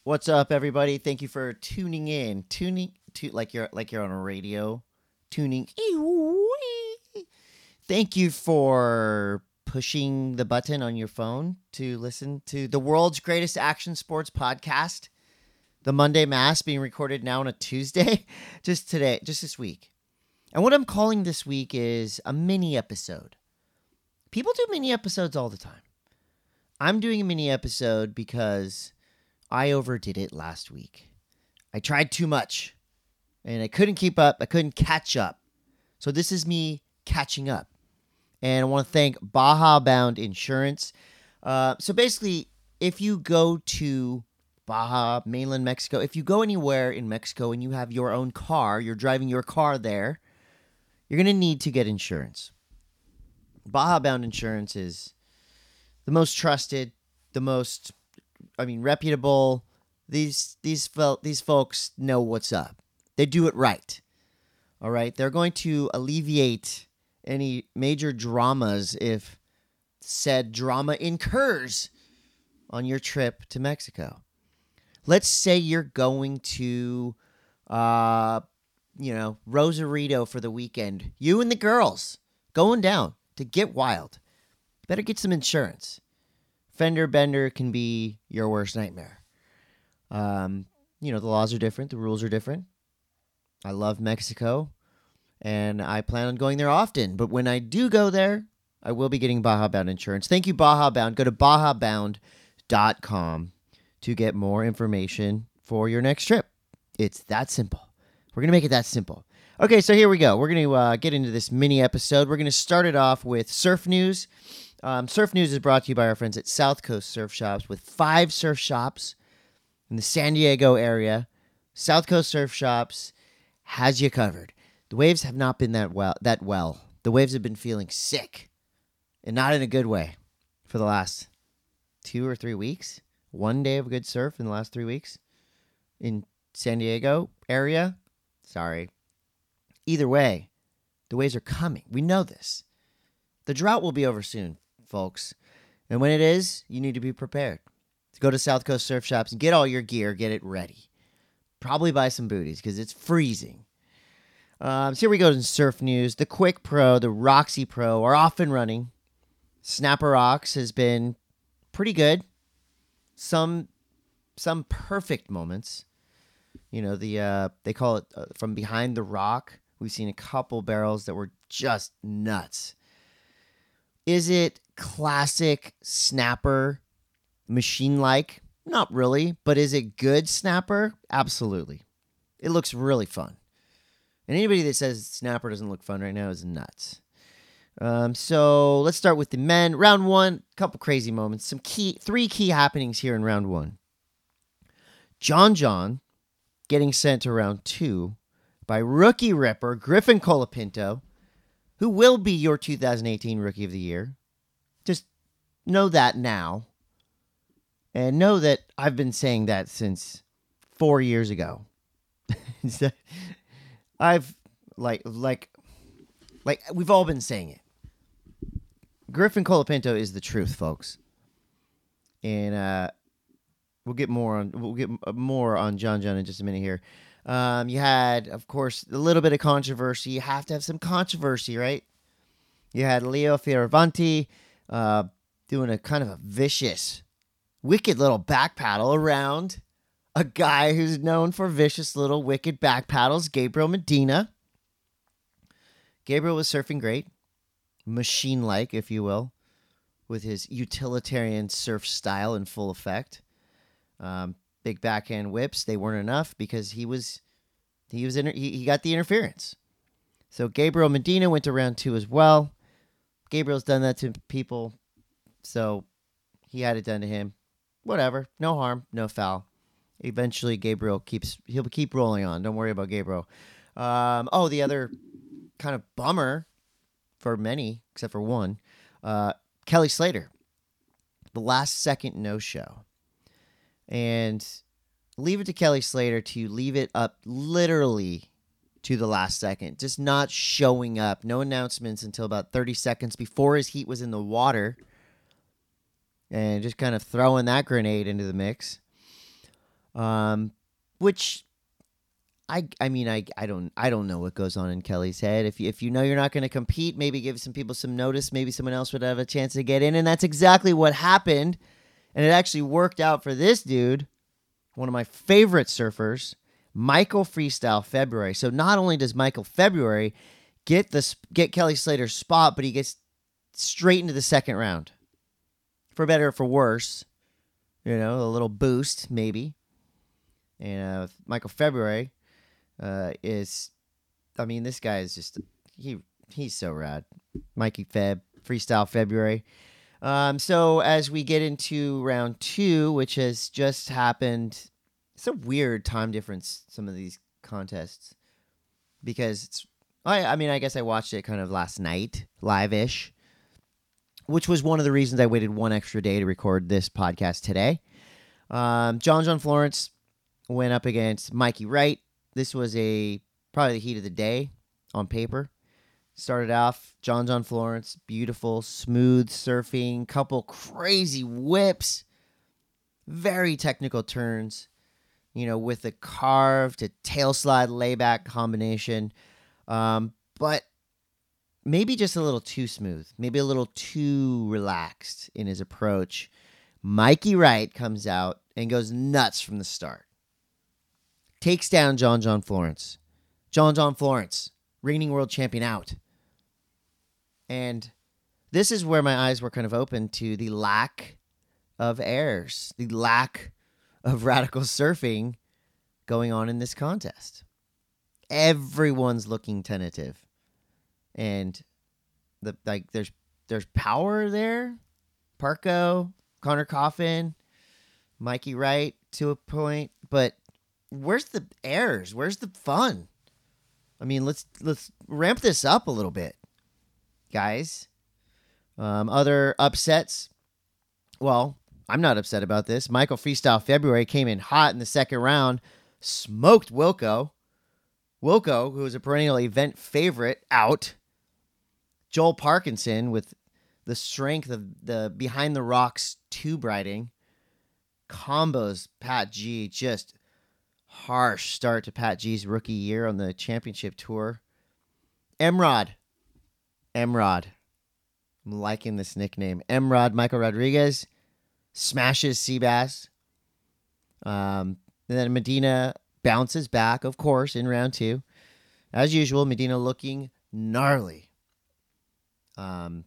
What's up, everybody? Thank you for tuning in. Tuning to like you're on a radio. Tuning. Thank you for pushing the button on your phone to listen to the world's greatest action sports podcast, the Monday Mass, being recorded now on a Tuesday, just this week. And what I'm calling this week is a mini episode. People do mini episodes all the time. I'm doing a mini episode because I overdid it last week. I tried too much, and I couldn't keep up. I couldn't catch up. So this is me catching up. And I want to thank Baja Bound Insurance. So basically, if you go to Baja, mainland Mexico, if you go anywhere in Mexico and you have your own car, you're driving your car there, you're going to need to get insurance. Baja Bound Insurance is the most trusted, the most, reputable. These folks know what's up. They do it right. All right? They're going to alleviate any major dramas if said drama incurs on your trip to Mexico. Let's say you're going to, Rosarito for the weekend. You and the girls going down to get wild. Better get some insurance. Fender bender can be your worst nightmare. The laws are different. The rules are different. I love Mexico, and I plan on going there often. But when I do go there, I will be getting Baja Bound insurance. Thank you, Baja Bound. Go to bajabound.com to get more information for your next trip. It's that simple. We're going to make it that simple. Okay, so here we go. We're going to get into this mini episode. We're going to start it off with surf news. Surf news is brought to you by our friends at South Coast Surf Shops, with 5 surf shops in the San Diego area. South Coast Surf Shops has you covered. The waves have not been that well. The waves have been feeling sick, and not in a good way, for the last 2 or 3 weeks. One day of good surf in the last 3 weeks in San Diego area. Sorry. Either way, the waves are coming. We know this. The drought will be over soon, folks. And when it is, you need to be prepared. To go to South Coast Surf Shops and get all your gear, get it ready. Probably buy some booties because it's freezing. So here we go to surf news. The Quick Pro, the Roxy Pro are off and running. Snapper Rocks has been pretty good. Some perfect moments. They call it from behind the rock. We've seen a couple barrels that were just nuts. Is it classic snapper machine-like? Not really, but is it good snapper? Absolutely. It looks really fun. And anybody that says snapper doesn't look fun right now is nuts. So let's start with the men. Round 1, couple crazy moments. 3 key happenings here in round 1. John getting sent to round 2 by rookie ripper Griffin Colapinto, who will be your 2018 Rookie of the Year. Just know that now. And know that I've been saying that since 4 years ago. I've, we've all been saying it. Griffin Colapinto is the truth, folks. And we'll get more on John in just a minute here. You had, of course, a little bit of controversy. You have to have some controversy, right? You had Leo Fioravanti doing a kind of a vicious, wicked little back paddle around a guy who's known for vicious little wicked back paddles, Gabriel Medina. Gabriel was surfing great, machine-like, if you will, with his utilitarian surf style in full effect. Big backhand whips, they weren't enough because he got the interference. So Gabriel Medina went to round 2 as well. Gabriel's done that to people, so he had it done to him. Whatever, no harm, no foul. Eventually, he'll keep rolling on. Don't worry about Gabriel. The other kind of bummer for many, except for one, Kelly Slater, the last second no-show. And leave it to Kelly Slater to leave it up literally to the last second. Just not showing up. No announcements until about 30 seconds before his heat was in the water. And just kind of throwing that grenade into the mix. which I mean I don't know what goes on in Kelly's head. If you know you're not going to compete, maybe give some people some notice. Maybe someone else would have a chance to get in, and that's exactly what happened. And it actually worked out for this dude, one of my favorite surfers, Michael Freestyle February. So not only does Michael February get Kelly Slater's spot, but he gets straight into the second round. For better or for worse, a little boost maybe. And Michael February this guy is just he's so rad. Mikey Feb, Freestyle February. So as we get into round 2, which has just happened, it's a weird time difference, some of these contests, because I guess I watched it kind of last night, live-ish, which was one of the reasons I waited one extra day to record this podcast today. John Florence went up against Mikey Wright. This was probably the heat of the day on paper. Started off, John Florence, beautiful, smooth surfing, couple crazy whips, very technical turns, with a carved to tail slide layback combination. But maybe just a little too smooth, maybe a little too relaxed in his approach. Mikey Wright comes out and goes nuts from the start. Takes down John Florence. John Florence, reigning world champion, out. And this is where my eyes were kind of open to the lack of airs, the lack of radical surfing going on in this contest. Everyone's looking tentative. And there's power there. Parko, Connor Coffin, Mikey Wright to a point, but where's the airs? Where's the fun? I mean, let's ramp this up a little bit, guys. Other upsets. Well, I'm not upset about this. Michael Freestyle February came in hot in the second round, smoked Wilco. Wilco, who was a perennial event favorite, out. Joel Parkinson with the strength of the Behind the Rocks tube riding. Combos Pat G, just harsh start to Pat G's rookie year on the championship tour. Emrod. I'm liking this nickname. Emrod Michael Rodriguez smashes Seabass. And then Medina bounces back, of course, in round 2. As usual, Medina looking gnarly. And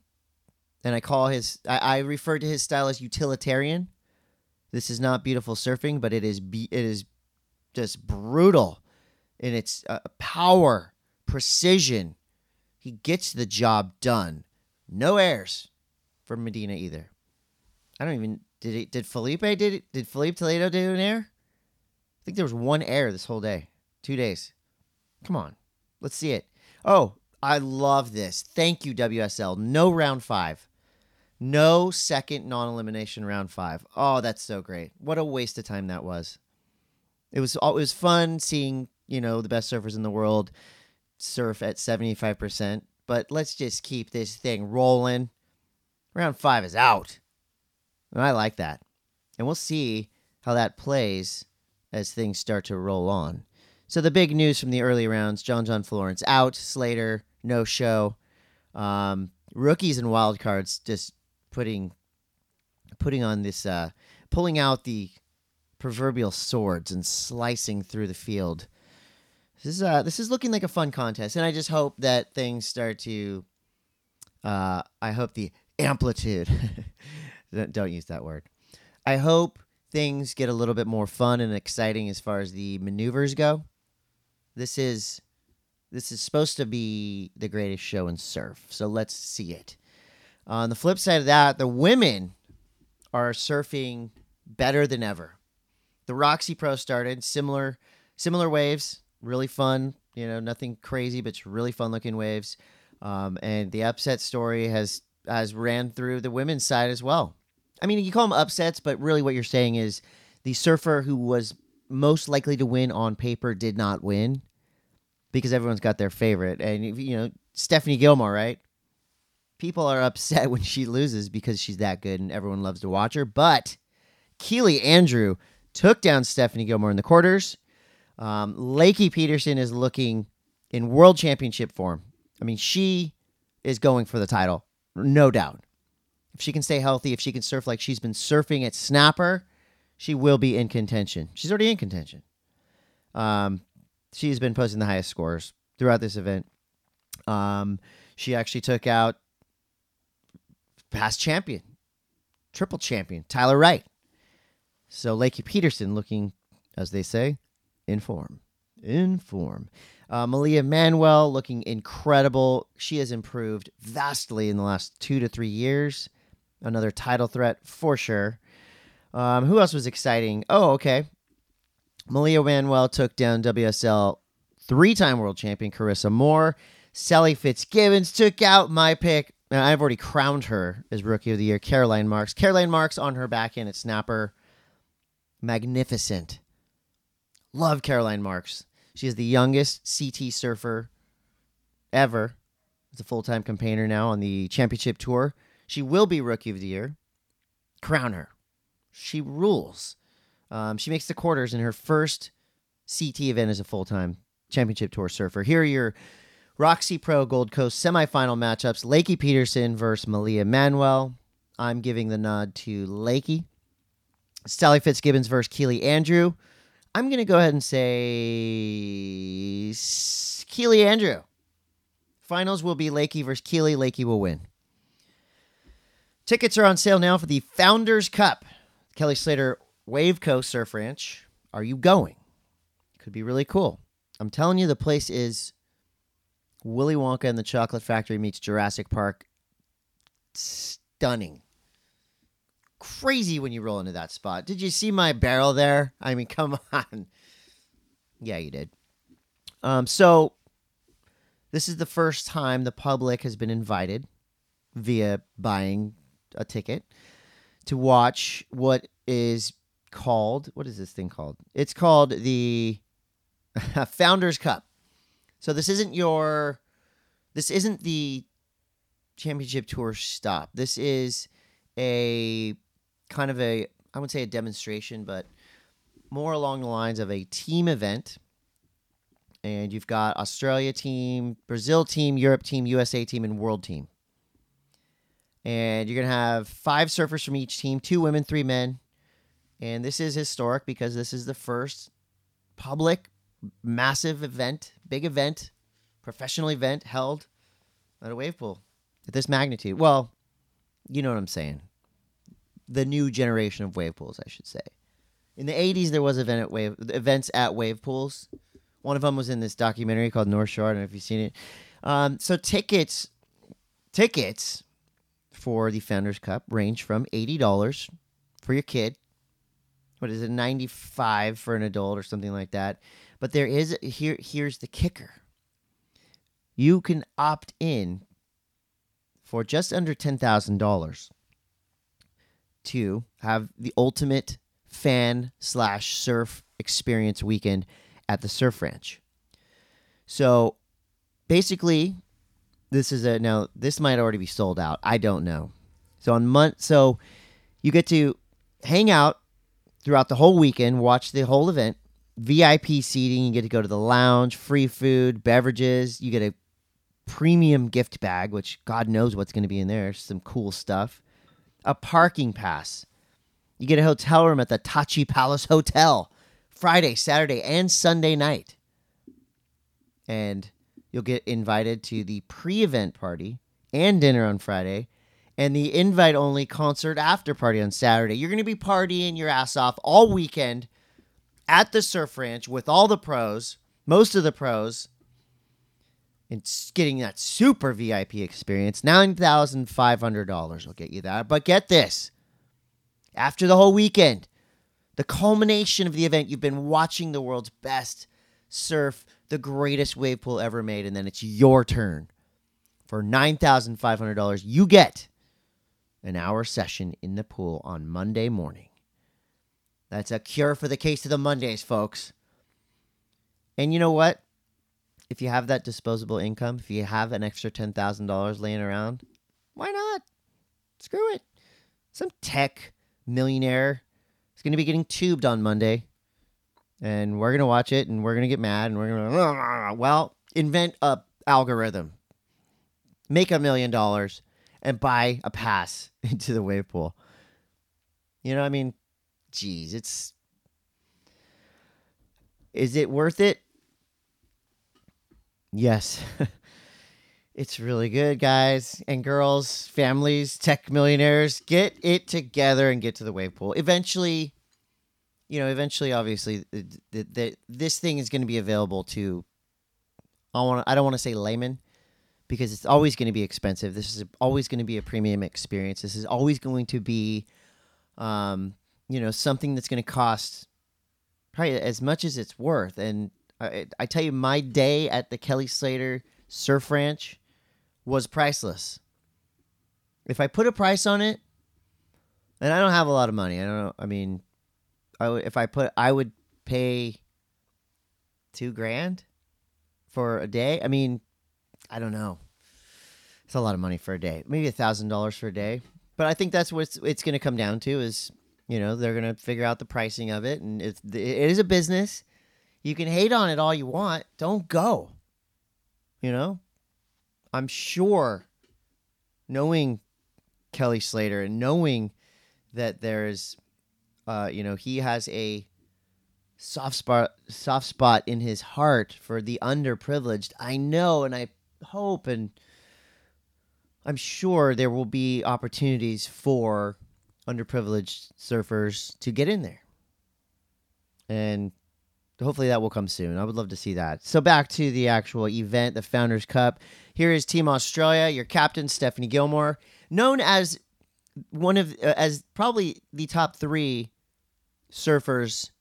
I refer to his style as utilitarian. This is not beautiful surfing, but it is just brutal in its power, precision. He gets the job done. No airs from Medina either. I don't even did Felipe did Felipe Toledo do an air? I think there was one air this whole day. 2 days. Come on. Let's see it. Oh, I love this. Thank you, WSL. No round 5. No second non-elimination round 5. Oh, that's so great. What a waste of time that was. It was fun seeing, the best surfers in the world surf at 75%, but let's just keep this thing rolling. Round 5 is out. And I like that. And we'll see how that plays as things start to roll on. So the big news from the early rounds, John Florence out, Slater, no show. Rookies and wildcards just putting on this, pulling out the proverbial swords and slicing through the field. This is looking like a fun contest, and I just hope that things start to, I hope the amplitude, don't use that word. I hope things get a little bit more fun and exciting as far as the maneuvers go. This is supposed to be the greatest show in surf, so let's see it. On the flip side of that, the women are surfing better than ever. The Roxy Pro started, similar waves, really fun, nothing crazy, but it's really fun looking waves. And the upset story has ran through the women's side as well. I mean, you call them upsets, but really what you're saying is the surfer who was most likely to win on paper did not win because everyone's got their favorite. And, Stephanie Gilmore, right? People are upset when she loses because she's that good and everyone loves to watch her. But Keely Andrew took down Stephanie Gilmore in the quarters. Lakey Peterson is looking in world championship form. I mean, she is going for the title, no doubt. If she can stay healthy, if she can surf like she's been surfing at Snapper, she will be in contention. She's already in contention. She's been posting the highest scores throughout this event. She actually took out past champion, triple champion, Tyler Wright. So Lakey Peterson looking, as they say, in form. Malia Manuel looking incredible. She has improved vastly in the last 2 to 3 years. Another title threat for sure. Who else was exciting? Oh, okay. Malia Manuel took down WSL 3-time world champion Carissa Moore. Sally Fitzgibbons took out my pick. Now, I've already crowned her as Rookie of the Year, Caroline Marks. Caroline Marks on her backhand at Snapper. Magnificent. Love Caroline Marks. She is the youngest CT surfer ever. She's a full-time campaigner now on the championship tour. She will be Rookie of the Year. Crown her. She rules. She makes the quarters in her first CT event as a full-time championship tour surfer. Here are your Roxy Pro Gold Coast semifinal matchups. Lakey Peterson versus Malia Manuel. I'm giving the nod to Lakey. Sally Fitzgibbons versus Keely Andrew. I'm going to go ahead and say Keely Andrew. Finals will be Lakey versus Keely. Lakey will win. Tickets are on sale now for the Founders Cup. Kelly Slater Wave Coast Surf Ranch. Are you going? Could be really cool. I'm telling you, the place is Willy Wonka and the Chocolate Factory meets Jurassic Park. Stunning. Crazy when you roll into that spot. Did you see my barrel there? I mean, come on. Yeah, you did. So this is the first time the public has been invited via buying a ticket to watch what is this thing called? It's called the Founders Cup. So this isn't the championship tour stop. This is a kind of I wouldn't say a demonstration, but more along the lines of a team event. And you've got Australia team, Brazil team, Europe team, USA team, and world team. And you're going to have 5 surfers from each team, 2 women, 3 men. And this is historic because this is the first public, massive event, big event, professional event held at a wave pool at this magnitude. Well, you know what I'm saying. The new generation of wave pools, I should say. In the 80s, there was events at wave pools. One of them was in this documentary called North Shore. I don't know if you've seen it. So tickets for the Founders Cup range from $80 for your kid. What is it, $95 for an adult or something like that? But here's the kicker. You can opt in for just under $10,000 to have the ultimate fan/surf experience weekend at the Surf Ranch. So basically, this might already be sold out. I don't know. So you get to hang out throughout the whole weekend, watch the whole event, VIP seating, you get to go to the lounge, free food, beverages, you get a premium gift bag, which God knows what's going to be in there, some cool stuff, a parking pass. You get a hotel room at the Tachi Palace Hotel Friday, Saturday, and Sunday night. And you'll get invited to the pre-event party and dinner on Friday and the invite-only concert after party on Saturday. You're going to be partying your ass off all weekend at the Surf Ranch with all the pros, most of the pros, and getting that super VIP experience. $9,500 will get you that. But get this. After the whole weekend, the culmination of the event, you've been watching the world's best surf the greatest wave pool ever made, and then it's your turn. For $9,500, you get an hour session in the pool on Monday morning. That's a cure for the case of the Mondays, folks. And you know what? If you have that disposable income, if you have an extra $10,000 laying around, why not? Screw it. Some tech millionaire, It's going to be getting tubed on Monday. And we're going to watch it, and we're going to get mad, and we're going to, well, invent a algorithm. Make $1 million and buy a pass into the wave pool. You know, I mean, geez, is it worth it? Yes. It's really good, guys and girls, families, tech millionaires. Get it together and get to the wave pool. Eventually, obviously, this thing is going to be available to, I don't want to say layman, because it's always going to be expensive. This is always going to be a premium experience. This is always going to be, something that's going to cost probably as much as it's worth. And I tell you, my day at the Kelly Slater Surf Ranch was priceless. If I put a price on it, and I don't have a lot of money. I don't know. I mean, I would pay $2,000 for a day. I mean, I don't know. It's a lot of money for a day. Maybe $1,000 for a day. But I think that's what it's going to come down to is, they're going to figure out the pricing of it. And it is a business. You can hate on it all you want. Don't go. I'm sure, knowing Kelly Slater and knowing that there's, he has a soft spot in his heart for the underprivileged. I know, and I hope, and I'm sure there will be opportunities for underprivileged surfers to get in there. And hopefully that will come soon. I would love to see that. So back to the actual event, the Founders Cup. Here is Team Australia, your captain, Stephanie Gilmore, known as as probably the top 3 surfers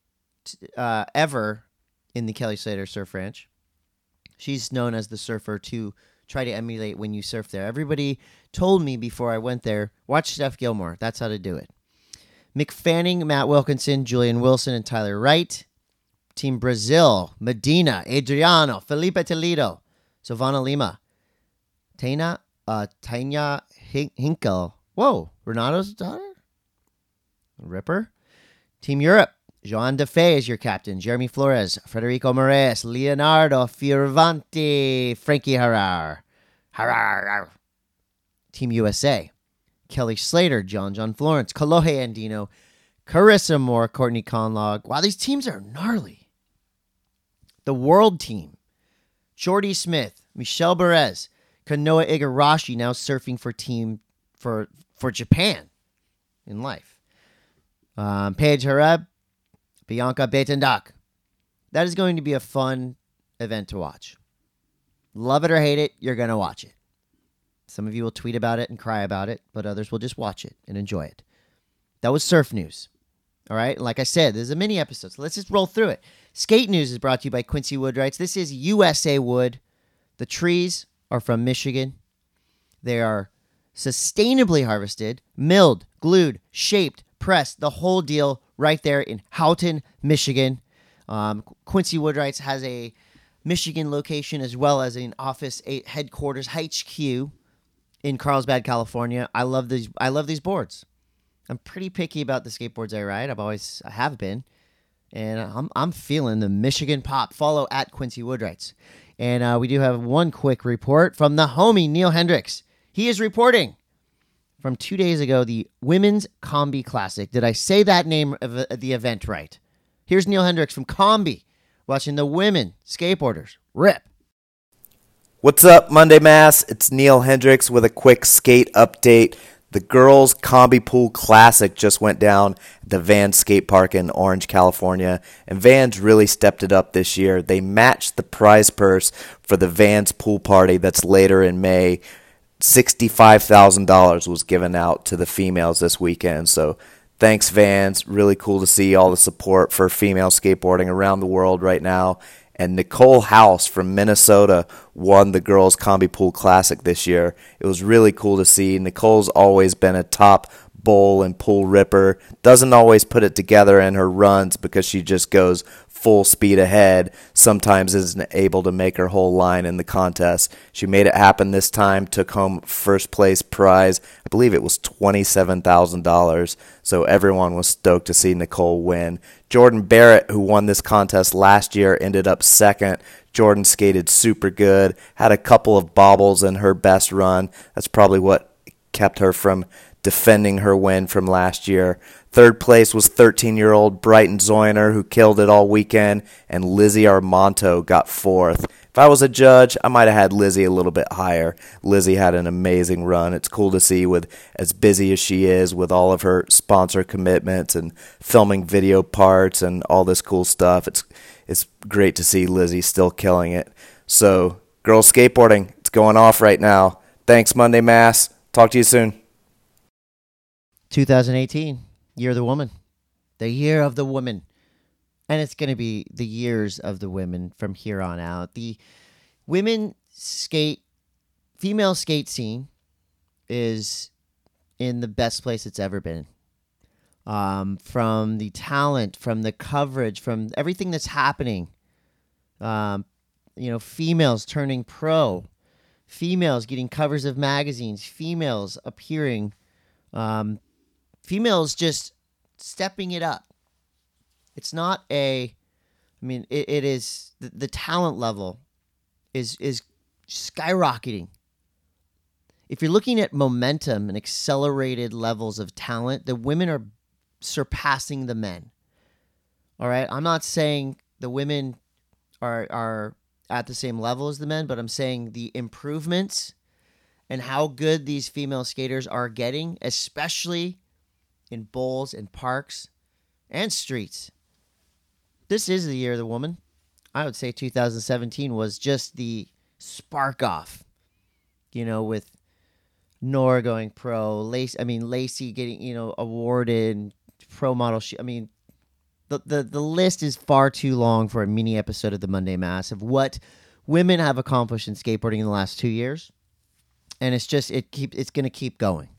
ever in the Kelly Slater Surf Ranch. She's known as the surfer to try to emulate when you surf there. Everybody told me before I went there, watch Steph Gilmore. That's how to do it. Mick Fanning, Matt Wilkinson, Julian Wilson, and Tyler Wright. Team Brazil, Medina, Adriano, Felipe Toledo, Silvana Lima, Tanya Hinkel. Whoa, Renato's daughter? Ripper. Team Europe, Joan Defay is your captain. Jeremy Flores, Federico Moraes, Leonardo Fioravanti, Frankie Harar. Team USA, Kelly Slater, John Florence, Kalohe Andino, Carissa Moore, Courtney Conlog. Wow, these teams are gnarly. The world team, Jordy Smith, Michelle Perez, Kanoa Igarashi, now surfing for Japan in life. Paige Hareb, Bianca Beitendak. That is going to be a fun event to watch. Love it or hate it, you're going to watch it. Some of you will tweet about it and cry about it, but others will just watch it and enjoy it. That was surf news. All right? Like I said, there's a mini episode, so let's just roll through it. Skate news is brought to you by Quincy Woodwrights. This is USA wood. The trees are from Michigan. They are sustainably harvested, milled, glued, shaped, pressed, the whole deal right there in Houghton, Michigan. Quincy Woodwrights has a Michigan location as well as an office, a headquarters, HQ in Carlsbad, California. I love these boards. I'm pretty picky about the skateboards I ride. I have been. And I'm feeling the Michigan pop. Follow at Quincy Woodwrights. And we do have one quick report from the homie, Neil Hendricks. He is reporting from 2 days ago, the Women's Combi Classic. Did I say that name of the event right? Here's Neil Hendricks from Combi, watching the women skateboarders rip. What's up, Monday Mass? It's Neil Hendricks with a quick skate update. The Girls Combi Pool Classic just went down at the Vans Skate Park in Orange, California, and Vans really stepped it up this year. They matched the prize purse for the Vans Pool Party that's later in May. $65,000 was given out to the females this weekend, so thanks, Vans. Really cool to see all the support for female skateboarding around the world right now. And Nicole House from Minnesota won the Girls Combi Pool Classic this year. It was really cool to see. Nicole's always been a top bowl and pull ripper. Doesn't always put it together in her runs because she just goes full speed ahead. Sometimes isn't able to make her whole line in the contest. She made it happen this time, took home first place prize. I believe it was $27,000. So everyone was stoked to see Nicole win. Jordan Barrett, who won this contest last year, ended up second. Jordan skated super good, had a couple of bobbles in her best run. That's probably what kept her from defending her win from last year. Third place was 13-year-old Brighton Zoyner, who killed it all weekend, and Lizzie Armanto got fourth. If I was a judge, I might have had Lizzie a little bit higher. Lizzie had an amazing run. It's cool to see, with as busy as she is with all of her sponsor commitments and filming video parts and all this cool stuff. It's great to see Lizzie still killing it. So, girls skateboarding, it's going off right now. Thanks, Monday Mass. Talk to you soon. 2018, Year of the Woman. The Year of the Woman. And it's going to be the years of the women from here on out. The female skate scene is in the best place it's ever been. From the talent, from the coverage, from everything that's happening. Females turning pro, females getting covers of magazines, females appearing, females just stepping it up. It's not it is, the talent level is skyrocketing. If you're looking at momentum and accelerated levels of talent, the women are surpassing the men. All right? I'm not saying the women are at the same level as the men, but I'm saying the improvements and how good these female skaters are getting, especially in bowls and parks and streets. This is the year of the woman. I would say 2017 was just the spark off, with Nora going pro, Lacey getting, awarded pro model. The list is far too long for a mini episode of the Monday Mass of what women have accomplished in skateboarding in the last 2 years. And it's going to keep going.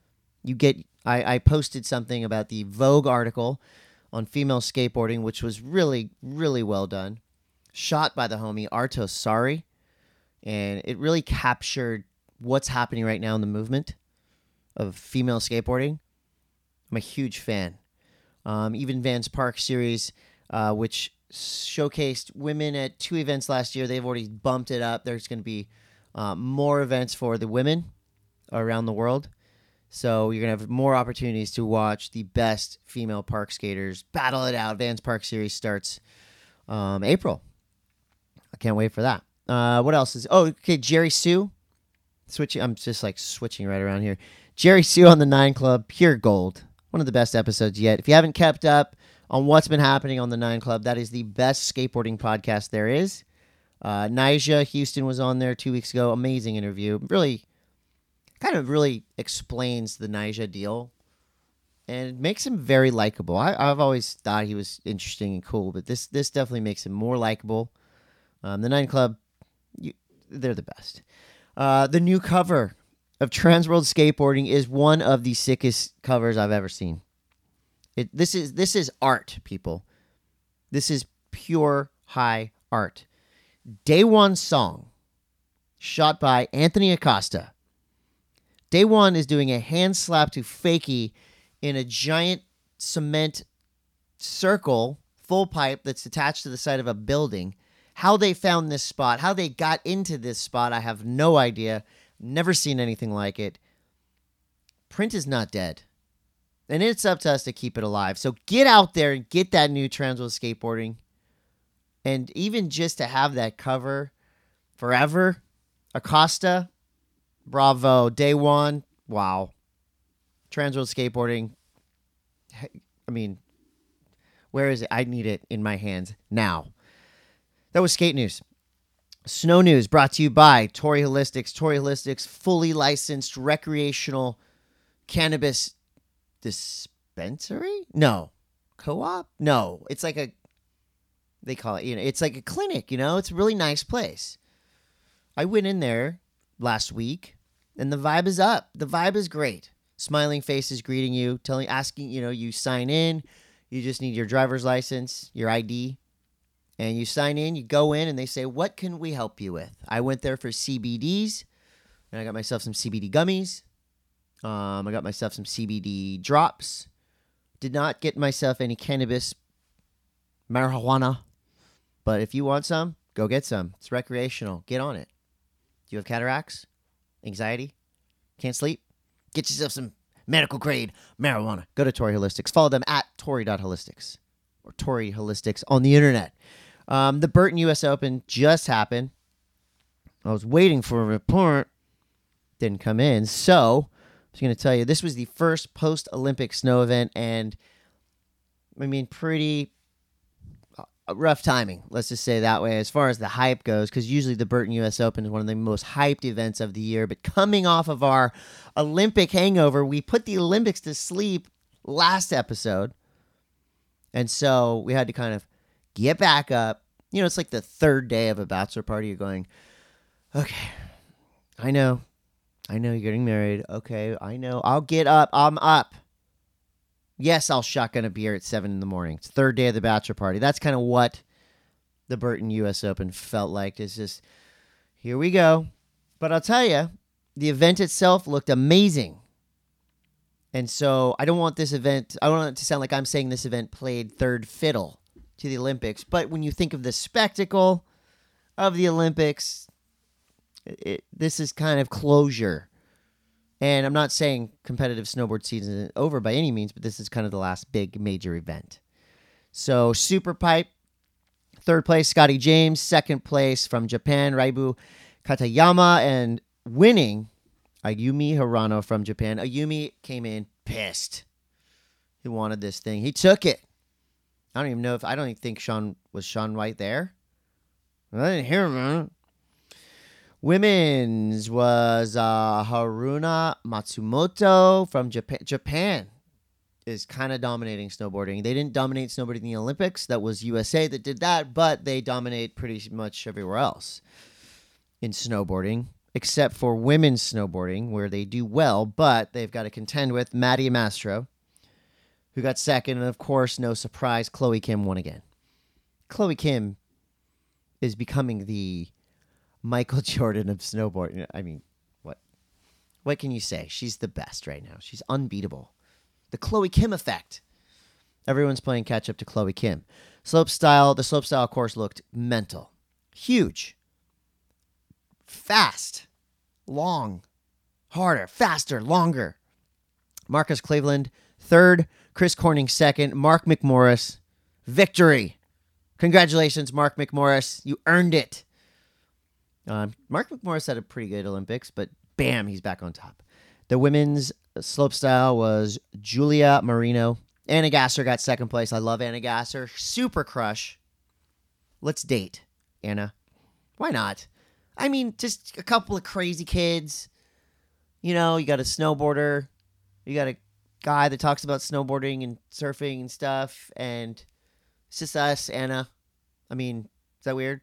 I posted something about the Vogue article on female skateboarding, which was really, really well done. Shot by the homie Arto Sari. And it really captured what's happening right now in the movement of female skateboarding. I'm a huge fan. Even Vans Park Series, which showcased women at 2 events last year, they've already bumped it up. There's going to be more events for the women around the world. So you're going to have more opportunities to watch the best female park skaters battle it out. Vans Park Series starts April. I can't wait for that. What else is... Oh, okay, Jerry Sue. I'm just switching right around here. Jerry Sue on the 9 Club, pure gold. One of the best episodes yet. If you haven't kept up on what's been happening on the 9 Club, that is the best skateboarding podcast there is. Nyjah Houston was on there 2 weeks ago. Amazing interview. Really explains the Nyjah deal and makes him very likable. I've always thought he was interesting and cool, but this definitely makes him more likable. The 9 Club, they're the best. The new cover of Transworld Skateboarding is one of the sickest covers I've ever seen. This is art, people. This is pure high art. Day One song, shot by Anthony Acosta. Day One is doing a hand slap to fakie in a giant cement circle, full pipe that's attached to the side of a building. How they found this spot, how they got into this spot, I have no idea. Never seen anything like it. Print is not dead. And it's up to us to keep it alive. So get out there and get that new Transworld Skateboarding. And even just to have that cover forever, Acosta, bravo. Day One, wow. Transworld Skateboarding, where is it? I need it in my hands now. That was skate news. Snow news brought to you by Tory Holistics. Tory Holistics, fully licensed recreational cannabis dispensary? No. Co-op? No. It's like they call it, it's like a clinic, It's a really nice place. I went in there last week, and the vibe is up. The vibe is great. smiling faces greeting you, asking, you sign in. You just need your driver's license, your ID, and you sign in. You go in, and they say, "What can we help you with?" I went there for CBDs, and I got myself some CBD gummies. I got myself some CBD drops. Did not get myself any cannabis, marijuana, but if you want some, go get some. It's recreational. Get on it. Do you have cataracts? Anxiety? Can't sleep? Get yourself some medical grade marijuana. Go to Tory Holistics. Follow them at Tory.Holistics or Tory Holistics on the internet. The Burton U.S. Open just happened. I was waiting for a report. Didn't come in. So I was going to tell you, this was the first post-Olympic snow event, and pretty rough timing, let's just say that way, as far as the hype goes, because usually the Burton U.S. Open is one of the most hyped events of the year. But coming off of our Olympic hangover, we put the Olympics to sleep last episode. And so we had to kind of get back up. It's like the third day of a bachelor party. You're going, okay, I know you're getting married. Okay, I know. I'll get up. I'm up. Yes, I'll shotgun a beer at 7 in the morning. It's the third day of the bachelor party. That's kind of what the Burton U.S. Open felt like. It's just, here we go. But I'll tell you, the event itself looked amazing. And so I don't want it to sound like I'm saying this event played third fiddle to the Olympics. But when you think of the spectacle of the Olympics, this is kind of closure. And I'm not saying competitive snowboard season is over by any means, but this is kind of the last big major event. So Super Pipe, third place, Scotty James. Second place from Japan, Raibu Katayama. And winning, Ayumi Hirano from Japan. Ayumi came in pissed. He wanted this thing. He took it. I don't even think Shaun White there? I didn't hear him. Women's was Haruna Matsumoto from Japan. Japan is kind of dominating snowboarding. They didn't dominate snowboarding in the Olympics. That was USA that did that, but they dominate pretty much everywhere else in snowboarding, except for women's snowboarding, where they do well, but they've got to contend with Maddie Mastro, who got second, and of course, no surprise, Chloe Kim won again. Chloe Kim is becoming the Michael Jordan of snowboarding. What can you say? She's the best right now. She's unbeatable. The Chloe Kim effect. Everyone's playing catch up to Chloe Kim. The slopestyle course looked mental. Huge. Fast. Long. Harder. Faster. Longer. Marcus Cleveland, third. Chris Corning, second. Mark McMorris, victory. Congratulations, Mark McMorris. You earned it. Mark McMorris had a pretty good Olympics, but bam, he's back on top. The women's slopestyle was Julia Marino. Anna Gasser got second place. I love Anna Gasser. Super crush. Let's date, Anna. Why not? Just a couple of crazy kids. You got a snowboarder. You got a guy that talks about snowboarding and surfing and stuff. And it's just us, Anna. Is that weird?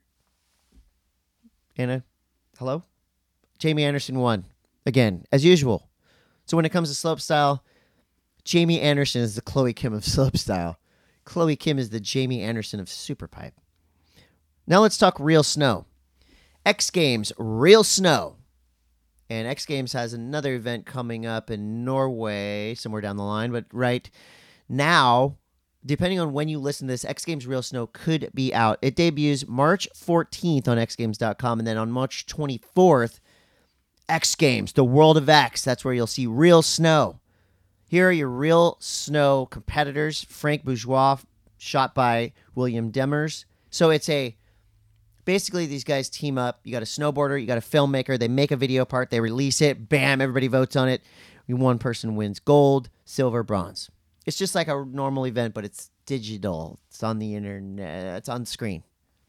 Anna, hello? Jamie Anderson won. Again, as usual. So when it comes to slopestyle, Jamie Anderson is the Chloe Kim of slopestyle. Chloe Kim is the Jamie Anderson of Superpipe. Now let's talk real snow. X Games, real snow. And X Games has another event coming up in Norway, somewhere down the line. But right now, depending on when you listen to this, X Games Real Snow could be out. It debuts March 14th on xgames.com, and then on March 24th, X Games, the World of X. That's where you'll see real snow. Here are your real snow competitors. Frank Bourgeois, shot by William Demers. So basically these guys team up. You got a snowboarder, you got a filmmaker. They make a video part, they release it. Bam, everybody votes on it. One person wins gold, silver, bronze. It's just like a normal event, but it's digital. It's on the internet. It's on screen.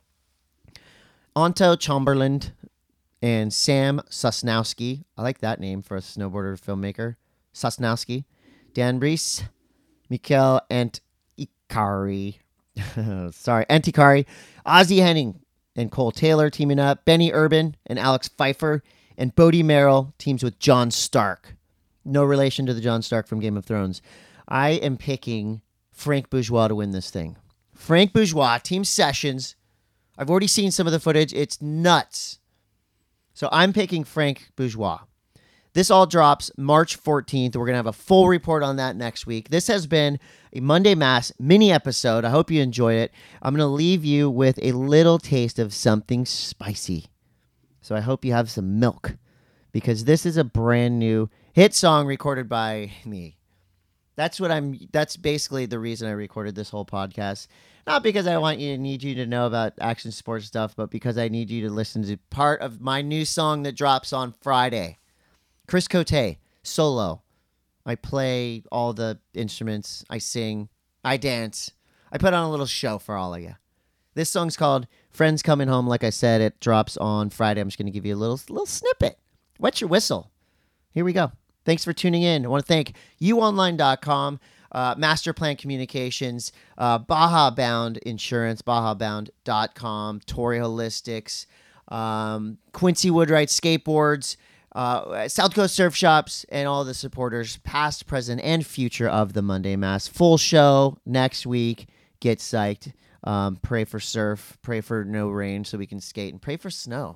Anto Chamberlain and Sam Sosnowski. I like that name for a snowboarder filmmaker. Sosnowski. Dan Brees. Mikkel Antikari. Antikari. Ozzie Henning and Cole Taylor teaming up. Benny Urban and Alex Pfeiffer. And Bodie Merrill teams with John Stark. No relation to the Jon Stark from Game of Thrones. I am picking Frank Bourgeois to win this thing. Frank Bourgeois, Team Sessions. I've already seen some of the footage. It's nuts. So I'm picking Frank Bourgeois. This all drops March 14th. We're going to have a full report on that next week. This has been a Monday Mass mini episode. I hope you enjoyed it. I'm going to leave you with a little taste of something spicy. So I hope you have some milk, because this is a brand new hit song recorded by me. That's basically the reason I recorded this whole podcast. Not because I need you to know about action sports stuff, but because I need you to listen to part of my new song that drops on Friday. Chris Cote, solo. I play all the instruments. I sing. I dance. I put on a little show for all of you. This song's called Friends Coming Home. Like I said, it drops on Friday. I'm just going to give you a little snippet. Wet your whistle. Here we go. Thanks for tuning in. I want to thank youonline.com, Master Plan Communications, Baja Bound Insurance, bajabound.com, Torrey Holistics, Quincy Woodwright Skateboards, South Coast Surf Shops, and all the supporters, past, present, and future of the Monday Mass. Full show next week. Get psyched. Pray for surf. Pray for no rain so we can skate, and pray for snow.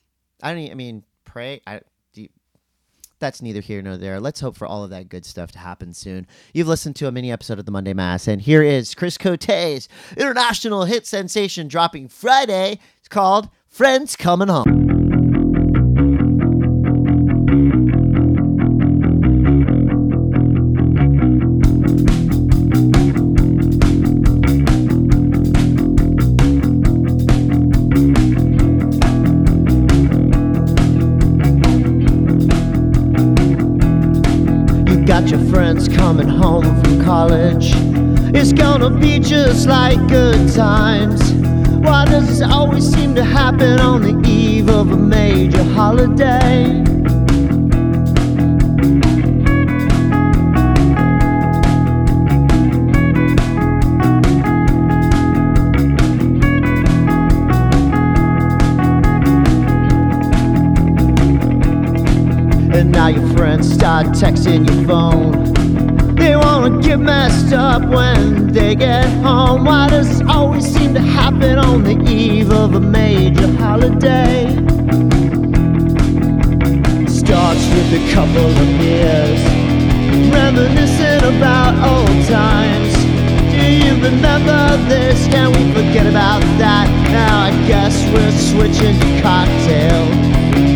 Pray. That's neither here nor there. Let's hope for all of that good stuff to happen soon. You've listened to a mini episode of the Monday Mass, and here is Chris Cote's international hit sensation dropping Friday. It's called Friends Coming Home. Got your friends coming home from college. It's gonna be just like good times. Why does this always seem to happen on the eve of a major holiday? And now your friends start texting your phone. They wanna get messed up when they get home. Why does this always seem to happen on the eve of a major holiday? Starts with a couple of beers, reminiscing about old times. Do you remember this? Can we forget about that? Now I guess we're switching to cocktails.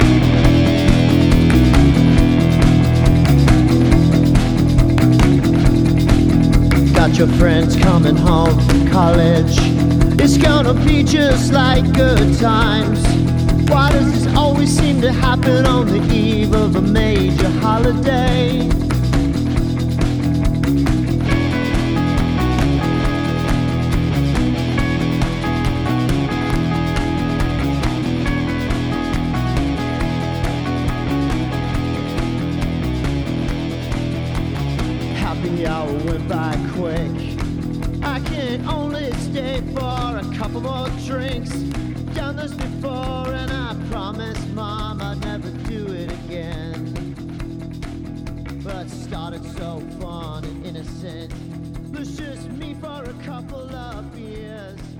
Got your friends coming home from college. It's gonna be just like good times. Why does this always seem to happen on the eve of a major holiday? Happy hour went by quick. I can only stay for a couple more drinks. Done this before and I promised Mom I'd never do it again. But it started so fun and innocent. It was just me for a couple of years.